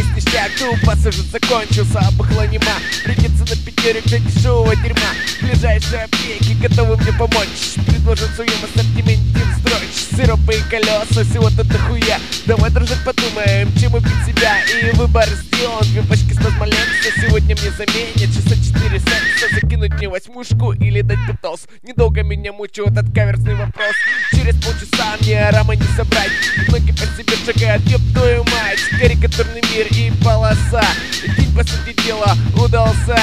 весь ништяк, тут пассажир закончился, а бахла нема. Придется на пятерик до дешевого дерьма. Ближайшие аптеки готовы мне помочь. Предложат в своем ассортименте строчь. Сиропы и колеса, всего-то дохуя. Давай, дружок, подумаем, чем убить себя. И выбор сделан, 2 пачки спазмоленца. Сегодня мне заменят часа 4 секса. Закинуть мне 8-шку или дать битос. Недолго меня мучает этот каверзный вопрос. Через полчаса мне рамы не собрать. Ноги по себе шагают, ёб твою мать. Карикатурный мир и полоса. День, по сути дела, удался.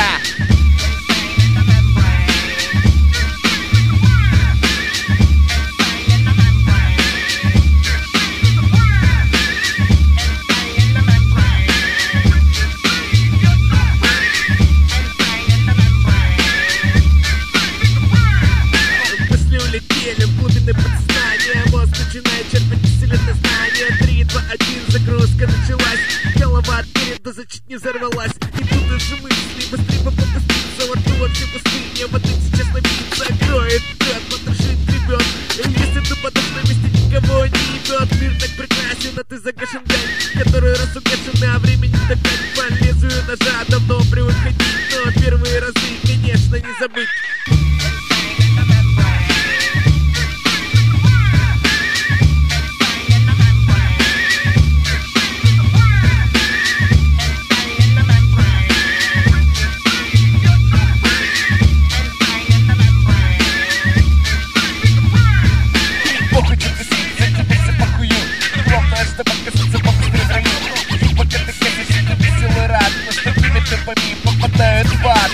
В глубины подсознания мозг начинает черпать вселенные знания. 3, 2, 1, загрузка началась. Голова от переда чуть не взорвалась. И тут даже мысли быстрее попуститься. Во рту вообще пустыня, воды сейчас напиться. Кроет, пьет, потрошит, гребет. Если ты подашь на месте, никого не ебет. Мир так прекрасен, а ты загашен день, который раз угашен, а времени опять по лезвию ножа. Давно привык ходить, но первые разы, конечно, не забыть. Попадают в ад.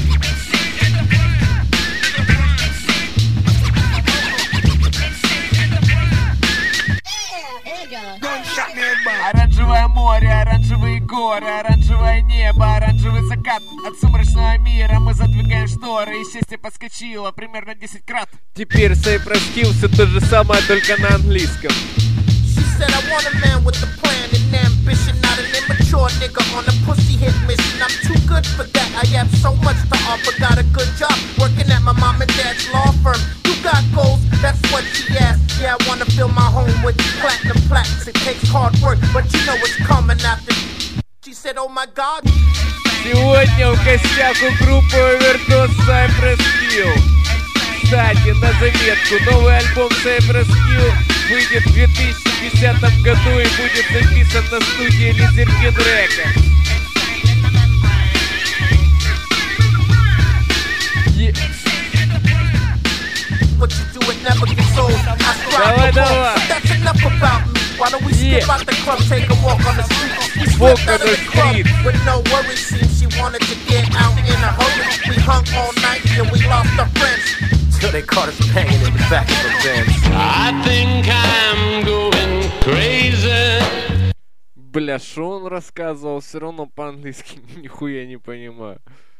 Оранжевое море, оранжевые горы, оранжевое небо, оранжевый закат. От сумрачного мира мы задвигаем шторы, и счастье подскочило примерно 10 крат. Теперь Cypress Hill все то же самое, только на английском. Said I want a man with a plan and ambition, not an immature nigga on a pussy hit mission. I'm too good for that, I have so much to offer. Got a good job working at my mom and dad's law firm. You got goals, that's what she asked. Yeah, I wanna fill my home with platinum plaques. It takes hard work, but you know it's coming after. She said, oh my God. Сегодня в гостях у группы Overdose Cypress Hill. Кстати, на заметку, новый альбом Cypress Hill выйдет в 2010 году и будет записан на студии Lizardin Records. Давай, давай. Why don't we skip out the club, take a walk on the street? We Walk slipped out on of the the club street. with no worries. Seems she wanted to get out in a hurry. We hung all night and we lost our friends till they caught us banging in the back of the Benz. I think I'm going crazy. Бля, шо он рассказывал? Все равно по-английски нихуя не понимаю.